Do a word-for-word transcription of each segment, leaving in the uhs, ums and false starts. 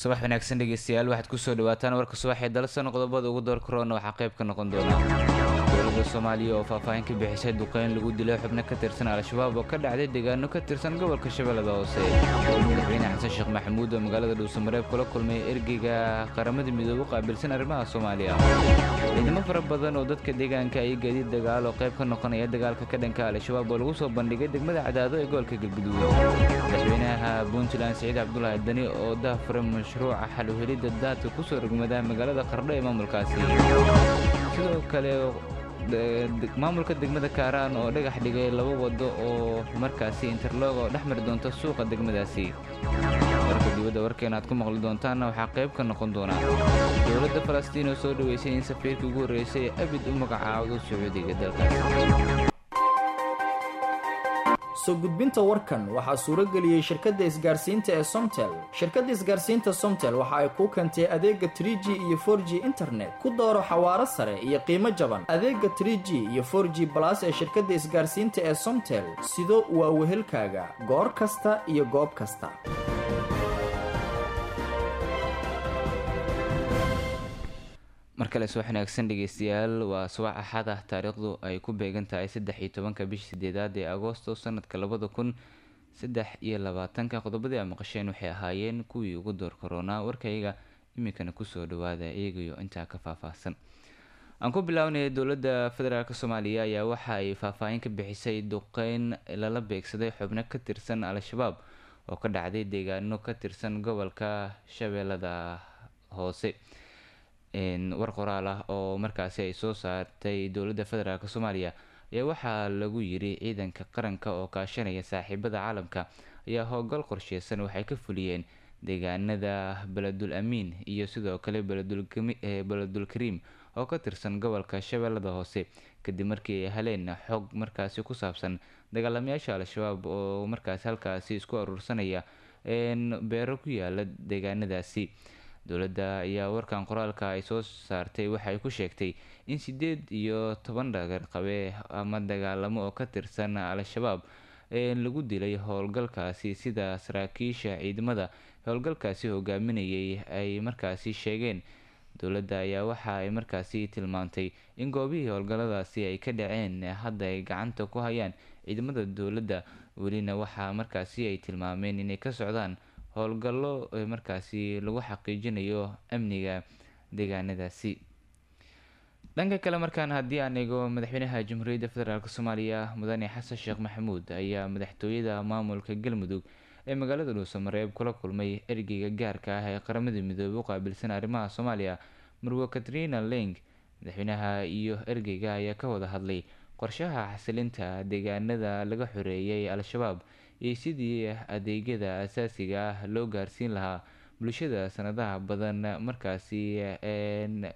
subax wanaagsan dhegeystayaal waxaad ku soo dhawaataan warka subax ee dalsan qodobada ugu door korona waxaa qayb ka noqon doona dowladda Soomaaliya oo faahfaahin ka bixisay duqeyn lagu dilay xubno ka tirsan al-shabaab oo ka dhacday deegaano ka tirsan gobolka Shabeellaha Hoose. Madaxweyne Xasan Sheekh Maxamuud oo magaalada Dhuusamareeb kula kulmay ergeyga qaramada midoobay u qaabilsan arrimaha Soomaaliya. Ciidamo fara badan oo dadka deegaanka ay gaadiid dagaal oo qayb ka noqonaya dagaalka ka dhanka al-shabaab oo lagu soo bandhigay degmada Cadaado ee gobolka Galgaduud. Madaxweynaha Puntland Saciid Cabdullaahi Dani oo daahfuray mashruuca xal u helidda daadka ku soo rogmada magaalada Qardho ee maamulkaasi. Sidoo kale maamulka degmada Kaaraan oo dhagax dhigay laba wado oo markaasi interlock oo dhexmari doonta suuqa degmadaasi. warka dibadda warkeena aad ku maqli doontaana waxaa qayb ka noqon doona dowladda Falastiin oo soo dhaweysay in safiirkii ugu horreysay abid u magacaawdo Sacuudiga dalkaasi. soo gudbinta warkan waxaa suuro geliyay shirkadda isgaarsiinta ee Somtel. Shirkadda isgaarsiinta Somtel waxa ay ku keentay adeega three G iyo four G internet ku dooro xawaare sare iyo qiimo jaban. Adeega three G iyo four G plus ee shirkadda isgaarsiinta ee Somtel sido waa wehelkaaga goor kasta iyo goob kasta. markale soo wanaagsan dhageystayaal waa subax axad ah taariikhdu ay ku beegan tahay saddex iyo tobanka bisha sideedaad ee Agoosto sanadka labada kun saddex iyo labaatanka. qodobadii aan maqasheen waxay ahaayeen kuwii ugu door corona warkayga iminkana kusoo dhawaada eegayo intaa ka faahfaahsan. aan ku bilownay dowladda federaalka Soomaaliya ayaa waxa ay faahfaahin ka bixisay duqeyn lala beegsaday xubno ka tirsan al-shabaab oo ka dhacday deegaano ka tirsan gobolka Shabeellaha Hoose. war qoraal ah oo markaasi ay soo saartay dowladda federaalka Soomaaliya ayaa waxaa lagu yiri ciidanka qaranka oo kaashanaya saaxiibada caalamka ayaa howlgal qorsheysan waxay ka fuliyeen deegaanada Beledul Amiin iyo sidoo kale Beledul Beledul Karim oo ka tirsan gobolka Shabeellaha Hoose kadib markii ay heleen xog markaasi ku saabsan dagaalamayaasha al-shabaab oo markaasi halkaasi isku urursanaya een beero ku yaala deegaanadaasi. dowladda ayaa warkan qoraalka ay soo saartay waxay ku sheegtay in sideed iyo toban dhagar qabe ama dagaalamo oo ka tirsan al-shabaab ee lagu dilay howlgalkaasi sida saraakiisha ciidamada howlgalkaasi hogaaminayay ay markaasi sheegeen. dowladda ayaa waxa ay markaasi tilmaantay in goobihii howlgalladaasi ay ka dhaceen hadda ay gacanta ku hayaan ciidamada dowladda welina waxaa markaasi ay tilmaameen inay ka socdaan howlgallo markaasi lagu xaqiijinayo amniga deegaanadaasi. dhanka kale markaan haddii aan eego madaxweynaha jamhuuriyadda federaalk Soomaaliya mudane Xasan Sheekh Maxamuud ayaa madaxtooyada maamulka Galmudug ee magaalada Dhuusamareeb kula kulmay ergeyga gaarka ah ee qaramada midoobay u qaabilsan arrimaha Soomaaliya Marwo Katrina Leng. madaxweynaha iyo ergeyga ayaa ka wada hadlay qorshaha xasilinta deegaanada laga xoreeyay al-shabaab iyo sidii adeegyada asaasiga ah loo gaarsiin lahaa bulshada sanadaha badan markaasi een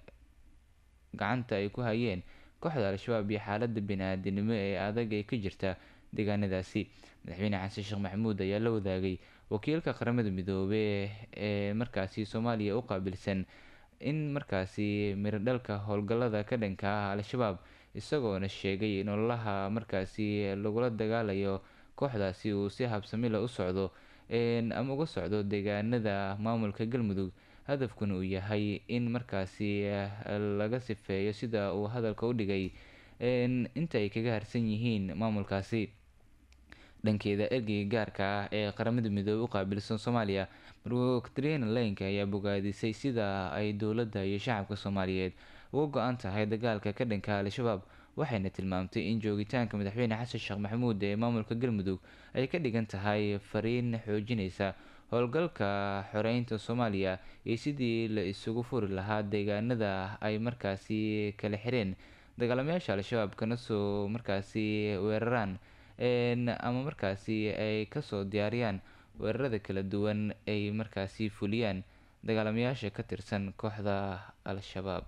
gacanta ay ku hayeen kooxda al-shabaab iyo xaaladda bini'aadanimo ee adag ee ka jirta deegaanadaasi. madaxweyne Xasan Sheekh Maxamuud ayaa la wadaagay wakiilka qaramada midoobay ee markaasi Soomaaliya u qaabilsan in markaasi miradhalka howlgallada ka dhanka ah al-shabaab isagoona sheegay in ololaha markaasi lagula dagaalayo kooxdaasi uu si habsami leh u socdo een ama uga socdo deegaanada maamulka Galmudug. hadafkuna uu yahay in markaasi laga sifeeyo sida uu hadalka u dhigay een inta ay kaga harsan yihiin maamulkaasi. dhankeeda ergeyga gaarka ah ee qaramada midoobay u qaabilsan Soomaaliya Marwo Katrina Leng ayaa bogaadisay sida ay dowladda iyo shacabka Soomaaliyeed uga go'an tahay dagaalka ka dhanka al-shabaab waxayna tilmaamtay in joogitaanka madaxweyne Xasan Sheekh Maxamuud ee maamulka Galmudug ay ka dhigan tahay fariin xoojinaysa howlgalka xoreynta Soomaaliya iyo sidii la isugu furi lahaa deegaanada ay markaasi kala xireen dagaalamayaasha al-shabaab kana soo markaasi weeraraan een ama markaasi ay kasoo diyaariyaan weerarada kala duwan ay markaasi fuliyaan dagaalamayaasha ka tirsan kooxda al-shabaab.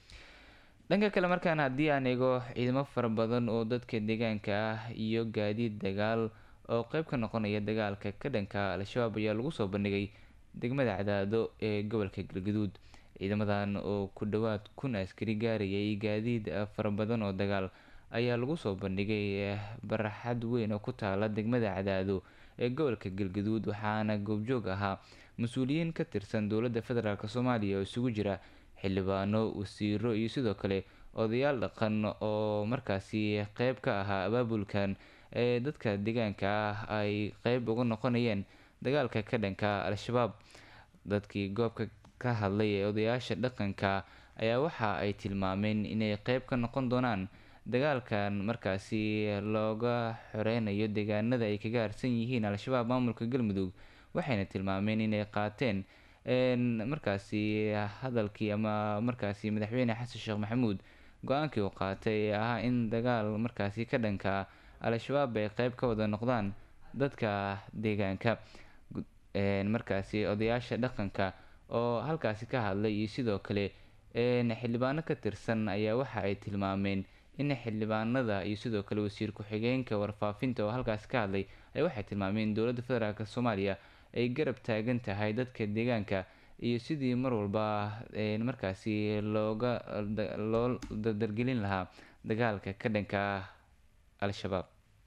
dhanka kale markaan haddii aan eego ciidamo fara badan oo dadka deegaanka ah iyo gaadiid dagaal oo qayb ka noqonaya dagaalka ka dhanka al-shabaab ayaa lagu soo bandhigay degmada Cadaado ee gobolka Galgaduud. ciidamadan oo ku dhawaad kun askari gaarayay gaadiid fara badan oo dagaal ayaa lagu soo bandhigay barxad weyn oo ku taala degmada Cadaado ee gobolka galgaduud waxaana goobjoog ahaa mas-uuliyiin ka tirsan dowladda federaalk soomaaliya oo isugu jira xildhibaano wasiiro iyo sidoo kale odayaal dhaqan oo markaasi qeyb ka ahaa abaabulkan ee dadka deegaanka ah ay qeyb uga noqonayeen dagaalka ka dhanka al-shabaab. dadkii goobka ka hadlay ee odayaasha dhaqanka ayaa waxa ay tilmaameen inay qeyb ka noqon doonaan dagaalkan markaasi looga xoreynayo deegaanada ay kaga harsan yihiin al-shabaab maamulka galmudug, waxayna tilmaameen inay qaateen markaasi hadalkii ama markaasi madaxweyne xasan sheekh maxamuud go-aankii uu qaatay ee ahaa in dagaal markaasi ka dhanka al-shabaab ay qeyb ka wada noqdaan dadka deegaanka. markaasi odayaasha dhaqanka oo halkaasi ka hadlay iyo sidoo kale xildhibaano ka tirsan ayaa waxa ay tilmaameen in xildhibaanada iyo sidoo kale wasiir ku-xigeenka warfaafinta oo halkaasi ka hadlay ay waxay tilmaameen dowladda federaalk soomaaliya ay garab taagan tahay dadka deegaanka iyo sidii mar walba markaasi looga loo dardargelin lahaa dagaalka ka dhanka al-shabaab.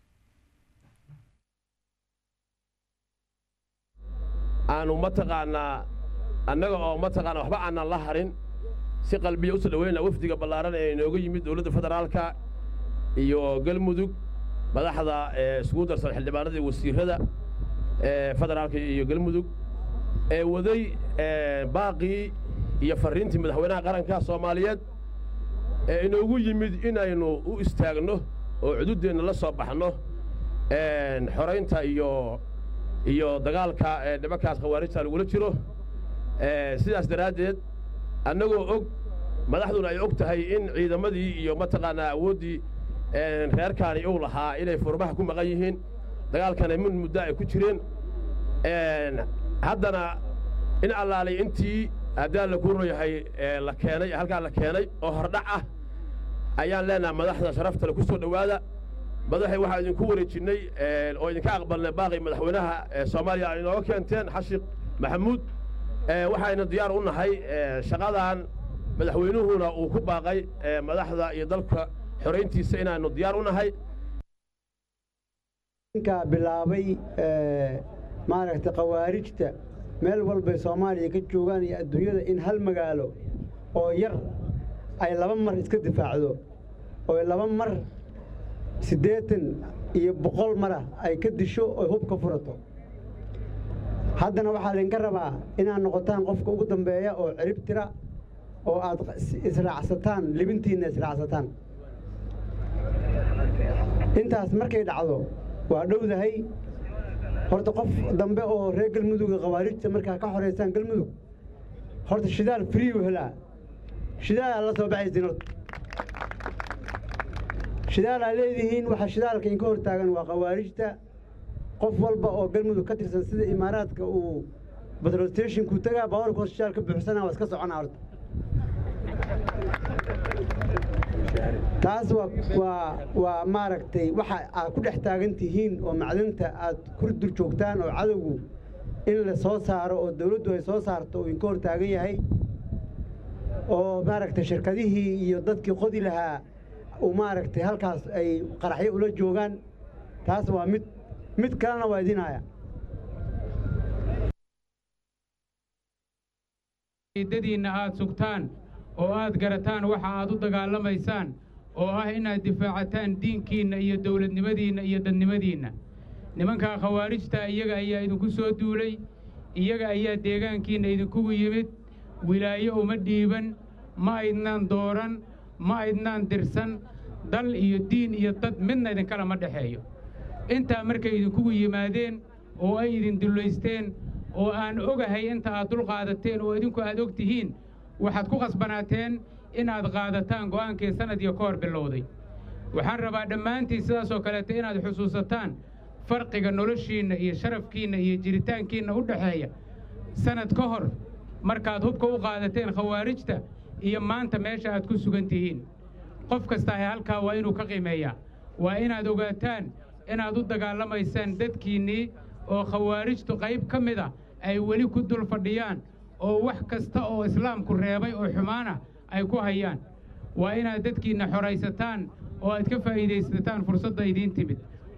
aanu mataqaanaa annaga oo mataqaana waxba aanan la harin si qalbiya usoo dhaweyna wafdiga ballaaran ee inooga yimid dowladda federaalka iyo galmudug madaxda isugu darsan xildhibaanada iyo wasiirada federaalka iyo galmudug ee waday baaqii iyo fariintii madaxweynaha qaranka soomaaliyeed ee inoogu yimid inaynu u istaagno oo cududeenna la soo baxno xoraynta iyo iyo dagaalka nimankaas khawaarijta lagula jiro. sidaas daraaddeed annagoo og madaxduna ay og tahay in ciidamadii iyo mataqaanaa awooddii reerkaani uu lahaa inay furmaha ku maqan yihiin dagaalkana min muddo ay ku jireen, haddana in allaalay intii haddaan la kuurno yahay la keenay halkaa la keenay oo hordhac ah ayaan leenahay madaxda sharafta le ku soo dhowaada. madaxay waxaa idinku wareejinnay oo idinka aqbalnay baaqii madaxweynaha soomaaliya ay inooga keenteen xasan maxamuud. waxayna diyaar u nahay shaqadan madaxweynuhuna uu ku baaqay madaxda iyo dalka xorayntiisa inaanu diyaar u nahay. ninka bilaabay maaragtay khawaarijta meel walbay soomaaliya ka joogaan iyo adduunyada in hal magaalo oo yar ay laba mar iska difaacdo oo laba mar siddeetan iyo boqol mara ay ka disho oo hub ka furato. haddana waxaa idinka rabaa inaad noqotaan qofka ugu dambeeya oo cirib tira oo aad israacsataan libintiinna israacsataan. intaas markay dhacdo waa dhowdahay horta qof dambe oo reer galmuduga khawaarijta markaa ka xoraysaan galmudug horta shidaal free u helaa. shidaalaa la soo baxaysiin horta shidaal aa leedihiin waxaa shidaalka inka hor taagan waa khawaarijta. qof walba oo galmudug ka tirsan sida imaaraadka uu petrol stationku tagaa baawarka hor shidaal ka buuxsanaa waa iska soconaa horta. taas waa waa waa maaragtay waxa aad ku dhex taagan tihiin oo macdanta aad ku dur joogtaan oo cadowgu in la soo saaro oo dawladdu ay soo saarto oo inka hor taagan yahay oo maaragtay shirkadihii iyo dadkii qodi lahaa uu maaragtay halkaas ay qaraxyo ula joogaan. taas waa mid mid kalena waa idinaya dadiina aad sugtaan oo aad garataan waxa aad u dagaalamaysaan oo ah inaad difaacataan diinkiinna iyo dawladnimadiinna iyo dadnimadiinna. nimanka khawaarijta iyaga ayaa idinku soo duulay, iyaga ayaa deegaankiinna idinkugu yimid, wilaayo uma dhiiban, ma aydnaan dooran, ma aydnaan dirsan, dal iyo diin iyo dad midna idinkala ma dhexeeyo. intaa markay idinkugu yimaadeen oo ay idin dullaysteen oo aan ogahay inta aad dul qaadateen oo idinku aad og tihiin waxaad ku qasbanaateen inaad qaadataan go'aankii sanad iyo ka hor bilowday. waxaan rabaa dhammaantiin sidaasoo kaleeta inaad xusuusataan farqiga noloshiinna iyo sharafkiinna iyo jiritaankiinna u dhexeeya sanad ka hor markaad hubka u qaadateen khawaarijta iyo maanta meesha aad ku sugan tihiin. qof kasta ee halkaa waa inuu ka qiimeeyaa, waa inaad ogaataan inaad u dagaalamaysaan dadkiinnii oo khawaarijtu qayb ka mid ah ay weli ku dul fadhiyaan oo wax kasta oo islaamku reebay oo xumaana ay ku hayaan. waa inaad dadkiinna xoraysataan oo aad ka faa'iidaysataan fursadda idiin timid.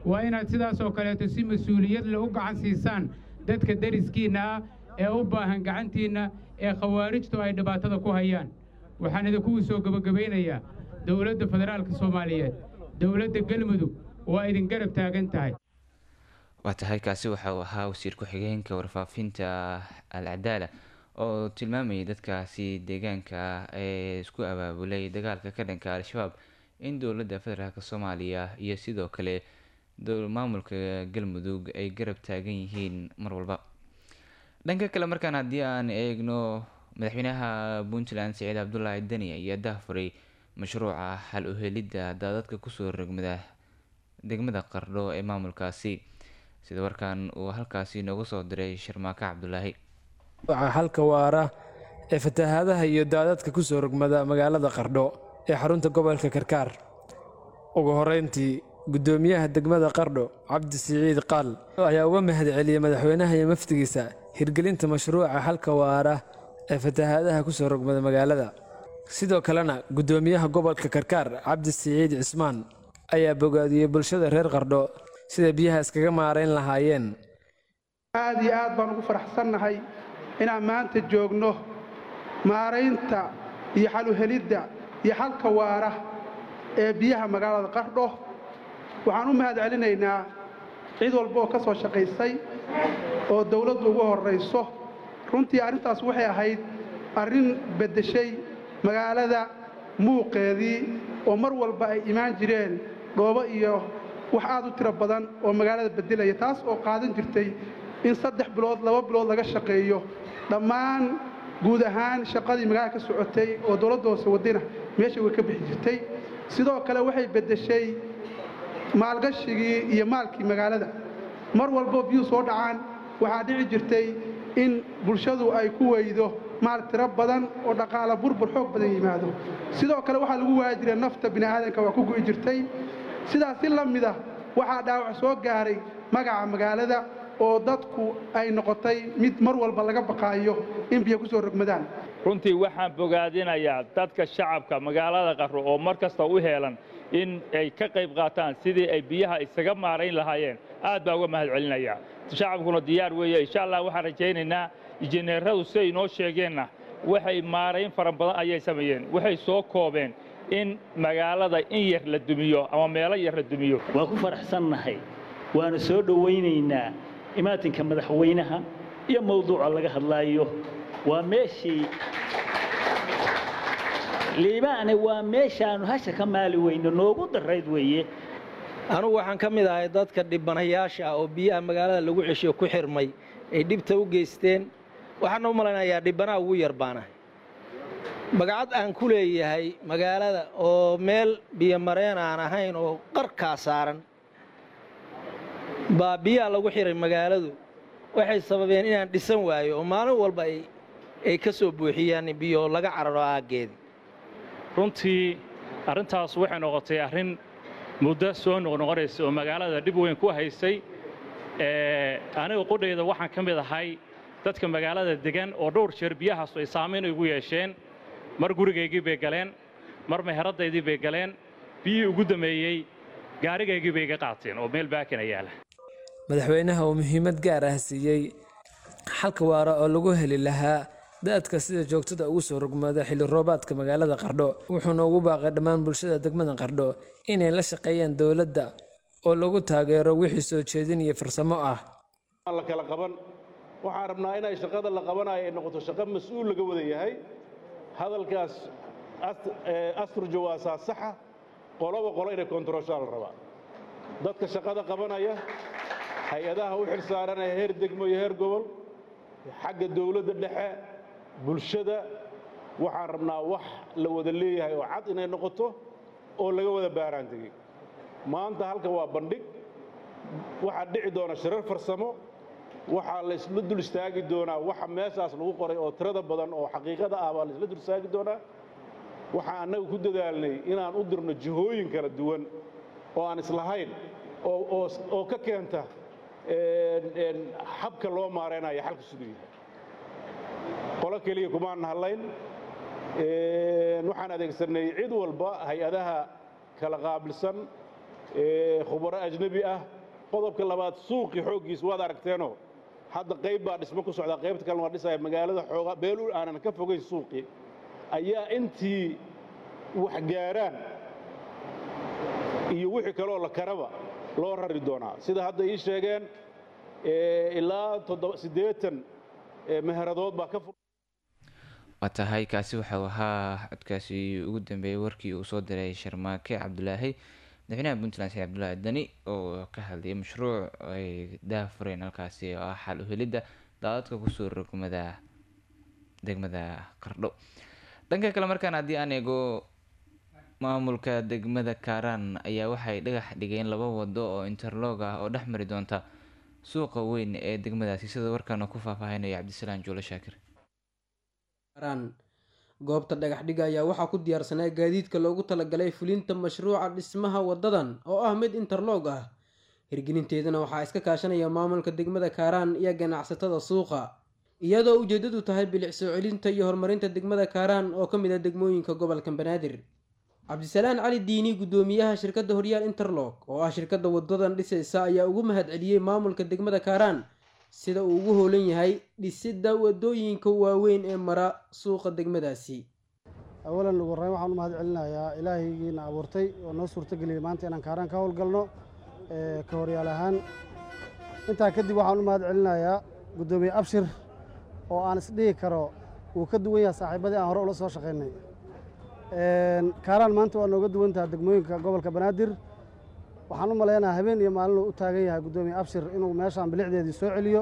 waa inaad sidaas oo kaleeto si mas-uuliyad leh u gacan siisaan dadka deriskiinna ah ee u baahan gacantiinna ee khawaarijtu ay dhibaatada ku hayaan waxaan idinku soo gabagabaynayaa dowladda federaalka soomaaliyeed dowladda galmudug waa idin garab taagan tahay waa tahay kaasi waxa uu ahaa wasiir ku-xigeenka warfaafinta al-cadaala oo tilmaamayay dadkaasi deegaanka ee isku abaabulay dagaalka ka dhanka al-shabaab in dowladda federaalk soomaaliya iyo sidoo kale maamulka galmudug ay garab taagan yihiin mar walba dhanka kale markaan haddii aan eegno madaxweynaha puntland siciid cabdulaahi deni ayaa daahfuray mashruuca xal u helidda daadadka kusoo rogmada degmada qardho ee maamulkaasi sida warkan uu halkaasi noogu soo diray sharmaaka cabdulaahi xalka waara ee fatahaadaha iyo daadadka kusoo rogmada magaalada qardho ee xarunta gobolka karkaar ugu horeyntii gudoomiyaha degmada qardho cabdi siciid qaal ayaa uga mahad celiyay madaxweynaha iyo maftigiisa hirgelinta mashruuca xalka waara ee fatahaadaha kusoo rogmada magaalada sidoo kalena gudoomiyaha gobolka karkaar cabdi siciid cismaan ayaa bogaadiyey bulshada reer qardho sida biyaha iskaga maarayn lahaayeen aad iyo aad baan ugu faraxsannahay inaan maanta joogno maaraynta iyo xal u helidda iyo xalka waara ee biyaha magaalada qardho waxaan u mahad celinaynaa cid walba oo ka soo shaqaysay oo dawladdu ugu horrayso runtii arrintaas waxay ahayd arrin beddeshay magaalada muuqeedii oo mar walba ay imaan jireen dhoobo iyo wax aad u tiro badan oo magaalada beddelaya taas oo qaadan jirtay in saddex bilood laba bilood laga shaqeeyo dhammaan guud ahaan shaqadii magaalada ka socotay oo dawladda hoose wadina meesha way ka bixi jirtay sidoo kale waxay beddeshay maalgashigii iyo maalkii magaalada mar walbo biyuu soo dhacaan waxaa dhici jirtay in bulshadu ay ku weydo maal tiro badan oo dhaqaala burbur xoog badan yimaado sidoo kale waxaa lagu waayi jiray nafta bini'aadanka waa ku gu'i jirtay sidaas si la mid ah waxaa dhaawac soo gaaray magaca magaalada oo dadku ay noqotay mid mar walba laga baqaayo in biyo ku soo rogmadaan runtii waxaan bogaadinayaa dadka shacabka magaalada qardho oo mar kasta u heelan in ay ka qayb qaataan sidii ay biyaha isaga maarayn lahaayeen aad baa uga mahad celinayaa shacabkuna diyaar weeye insha allah waxaan rajaynaynaa injineeradu siday inoo sheegeenna waxay maarayn fara badan ayay sameeyeen waxay soo koobeen in magaalada in yar la dumiyo ama meelo yar la dumiyo waan ku faraxsannahay waana soo dhowaynaynaa imaatinka madaxweynaha iyo mawduuca laga hadlaayo waa meeshii liibaane waa meeshaanu hasha ka maali weyno noogu darayd weeye anugu waxaan ka mid ahay dadka dhibanayaasha ah oo biyaha magaalada lagu ceshiyo ku xirmay ay dhibta u geysteen waxaan u malaynayaa dhibanaha ugu yar baanahay magacad aan ku leeyahay magaalada oo meel biyomareen aan ahayn oo qarkaa saaran baa biyaha lagu xiray magaaladu waxay sababeen inaan dhisan waayo oo maalin walba ay ka soo buuxiyaan biyo laga cararo aaggeedii runtii arrintaas waxay noqotay arrin muddo soo noqnoqonaysa oo magaalada dhib weyn ku haysay aniga qudhayda waxaan ka mid ahay dadka magaalada degan oo dhowr jeer biyahaas ay saamayn ugu yeesheen mar gurigaygii bay galeen mar meheradaydii bay galeen biyihii ugu dameeyey gaarigaygii bay iga qaateen oo meel baakina yaala madaxweynaha oo muhiimad gaar ah siiyey xalka waara oo lagu heli lahaa daadka sida joogtada ugu soo rogmada xilli roobaadka magaalada qardho wuxuuna ugu baaqay dhammaan bulshada degmada qardho inay la shaqeeyaan dowladda oo lagu taageero wixii soo jeedin iyo farsamo ah la kala qaban waxaan rabnaa inay shaqada la qabanayo ay noqoto shaqo mas'uul laga wada yahay hadalkaas asturjo waa saxa qoloba qolo inay kontaroshaal rabaa dadka shaqada qabanaya hay-adaha u xilsaaranaya heer degmo iyo heer gobol xagga dawladda dhexe bulshada waxaan rabnaa wax la wada leeyahay oo cad inay noqoto oo laga wada baaraan tegey maanta halka waa bandhig waxaa dhici doona shirar farsamo waxaa la isla dul istaagi doonaa waxa meeshaas lagu qoray oo tirada badan oo xaqiiqada ah baa la isla dul istaagi doonaa waxaan annaga ku dadaalnay inaan u dirno jihooyin kala duwan oo aan islahayn oo ka keenta habka loo maaraynayo xalka siduu yahay qolo keliya kumaan hadlayn waxaan adeegsanay cid walba hay-adaha kala qaabilsan khubaro ajnabi ah qodobka labaad suuqii xooggiis waad aragteenoo hadda qayb baa dhismo ku socdaa qaybta kalena waa dhisaya magaalada xooga beelul aanan ka fogayn suuqii ayaa intii wax gaaraan iyo wixii kaloo la karaba loo rari doonaa sida hadda ii sheegeen ilaa siddeetan meheradood baa ka fur waa tahay kaasi waxau ahaa codkaasi ugu dambeeyey warkii uu soo diray sharmaake cabdulaahi madaxweynaha puntland said cabdulaahi dani oo ka hadlayay mashruuc ay daafureen halkaasi oo ah xal u helidda daadadka kusoo rogmada degmada qardho dhanka kale markaan haddii aan eego maamulka degmada kaaraan ayaa waxay dhagax dhigeen laba wado oo interlog ah oo dhex mari doonta suuqa weyn ee degmadaasi sida warkaana ku faahfaahinaya cabdisalaan juulo shaakir goobta dhagax dhiga ayaa waxaa ku diyaarsanaa gaadiidka loogu talagalay fulinta mashruuca dhismaha wadadan oo ah mid interlog ah hirgelinteedana waxaa iska kaashanaya maamulka degmada kaaraan iyo ganacsatada suuqa iyadoo ujeedadu tahay bilic soo celinta iyo horumarinta degmada kaaraan oo ka mid ah degmooyinka gobolka banaadir cabdisalaan cali diini guddoomiyaha shirkadda horyaal interlog oo ah shirkadda wadadan dhisaysa ayaa ugu mahad celiyey maamulka degmada kaaraan sida uu ugu hoolan yahay dhisidda wadooyinka waaweyn ee mara suuqa degmadaasi awalan ugu horreyn waxaan u mahad celinayaa ilaahaygiina abuurtay oo noo suurtageliyey maanta inaan kaaraan ka howlgalno ka horyaal ahaan intaa kadib waxaan u mahad celinayaa guddoomiye abshir oo aan isdhihi karo wuu ka duwan yahay saaxiibadii aan hore ula soo shaqaynay kaaraan maanta waa nooga duwan tahay degmooyinka gobolka banaadir waxaan u maleynayaa habeen iyo maalin uu u taagan yahay guddoomiye abshir inuu meeshaan bilicdeedii soo celiyo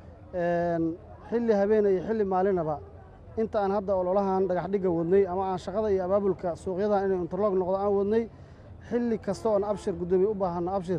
xilli habeen iyo xilli maalinaba inta aan hadda ololahan dhagax dhigga wadnay ama aan shaqada iyo abaabulka suuqyadan inay interlog noqdo aan wadnay xilli kasta oon abshir guddoomiye u baahano abshir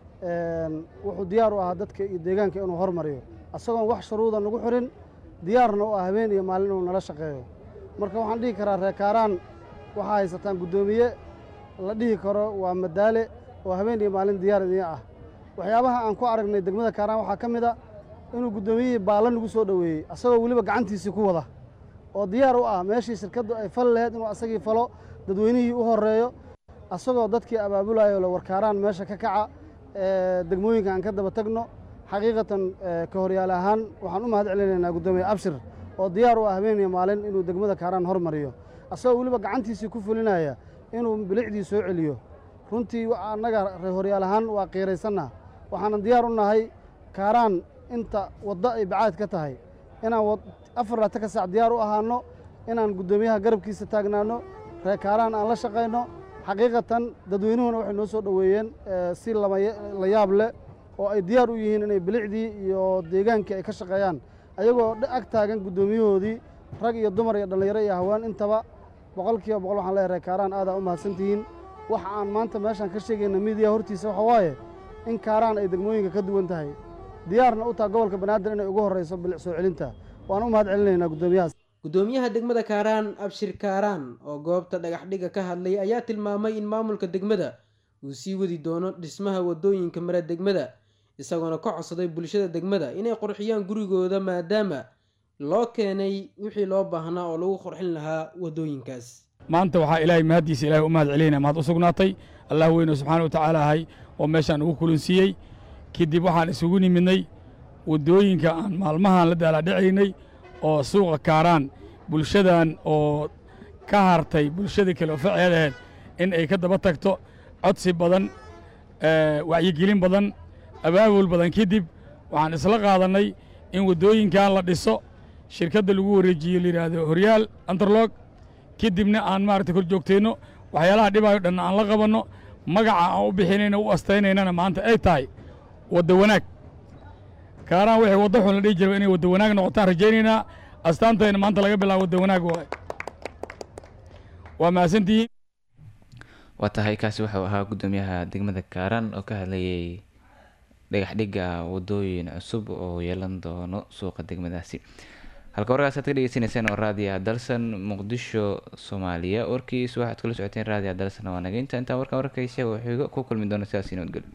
wuxuu diyaar u ahaa dadka iyo deegaanka inuu hormariyo asagoon wax shuruuda nagu xirin diyaarna u ah habeen iyo maalin inuu nala shaqeeyo marka waxaan dhihi karaa reer kaaraan waxaa haysataan guddoomiye la dhihi karo waa madaale oo habeen iyo maalin diyaar idin ah waxyaabaha aan ku aragnay degmada kaaraan waxaa ka mid a inuu guddoomiyihii baalla nagu soo dhoweeyey asagoo weliba gacantiisii ku wada oo diyaar u ah meeshii shirkaddu ay fal laheyd inuu asagii falo dadweynihii u horreeyo asagoo dadkii abaabulayo la war kaaraan meesha ka kaca degmooyinka aan ka daba tagno xaqiiqatan ka horyaal ahaan waxaan u mahad celinaynaa guddoomiye abshir oo diyaar u ah habeen iyo maalin inuu degmada kaaraan hormariyo asagoo weliba gacantiisii ku fulinaya inuu bilicdii soo celiyo runtii annaga reer horyaal ahaan waa qiiraysanna waxaanan diyaar u nahay kaaraan inta waddo ay bacaad ka tahay inaan afar laatan ka saac diyaar u ahaano inaan guddoomiyaha garabkiisa taagnaano reer kaaraan aan la shaqayno xaqiiqatan dadweynuhuna waxay noo soo dhoweeyeen si la yaab leh oo ay diyaar u yihiin inay bilicdii iyo deegaankii ay ka shaqeeyaan ayagoo ag taagan guddoomiyahoodii rag iyo dumar iyo dhallinyaro iyo haween intaba boqol kiiba boqol waxaan leeyahay reer kaaraan aadaa u mahadsantihiin waxa aan maanta meeshaan ka sheegayna miidiya hortiisa waxa waaye in kaaraan ay degmooyinka ka duwan tahay diyaarna u taha gobolka banaadir inay ugu horreyso bilic soo celinta waan u mahad celinaynaa guddoomiyahaas guddoomiyaha degmada kaaraan abshir kaaraan oo goobta dhagax dhigga ka hadlay ayaa tilmaamay in maamulka degmada uu sii wadi doono dhismaha wadooyinka mara degmada isagoona ka codsaday bulshada degmada inay qurxiyaan gurigooda maadaama loo keenay wixii loo baahnaa oo lagu qurxin lahaa wadooyinkaas maanta waxaa ilaahay mahaddiisa ilahay u mahad celinaya mahad u sugnaatay allah weyno subxaana wa tacaala ahay oo meeshaan ugu kulansiiyey kadib waxaan isugu nimidnay waddooyinka aan maalmahaan la daalaadhicaynay oo suuqa kaaraan bulshadan oo ka hartay bulshadii kale oo faceedaheed in ay ka daba tagto codsi badan wacyigelin badan abaabul badan kadib waxaan isla qaadannay in waddooyinkan la dhiso shirkadda lagu wareejiyo layidhaahdo horyaal interlog kadibna aan maaragtay kor joogtayno waxyaalaha dhibaayo dhanna aan la qabanno magaca aan u bixinayna u astaynaynana maanta ay tahay wadda wanaag kaaraan waxay wadda xun la dhihi jirba inay wadda wanaag noqotaan rajaynaynaa astaantayna maanta laga bilaabo wadda wanaag waay waa mahadsantihiin waa tahay kaasi waxau ahaa guddoomiyaha degmada kaaraan oo ka hadlayay dhagax dhigga wadooyin cusub oo yeelan doono suuqa degmadaasi halka warkaas aad ka dhegeysanayseen oo raadiyaha dalsan muqdisho soomaaliya warkiis waxaad kula socoteen raadiyaha dalsan waa naga inta intaan warkan warkaysa wuxuu ku kulmi doona sidaas nabadgelyo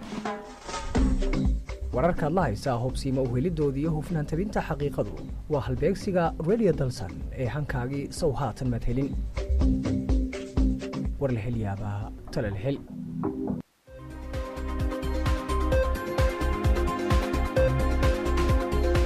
wararkaad la haysaa hubsiima u helidoodii iyo hufnaan tabinta xaqiiqadu waa halbeegsiga radio dalsan ee hankaagii sow haatan maad helin war la hel yaabaa tala la hel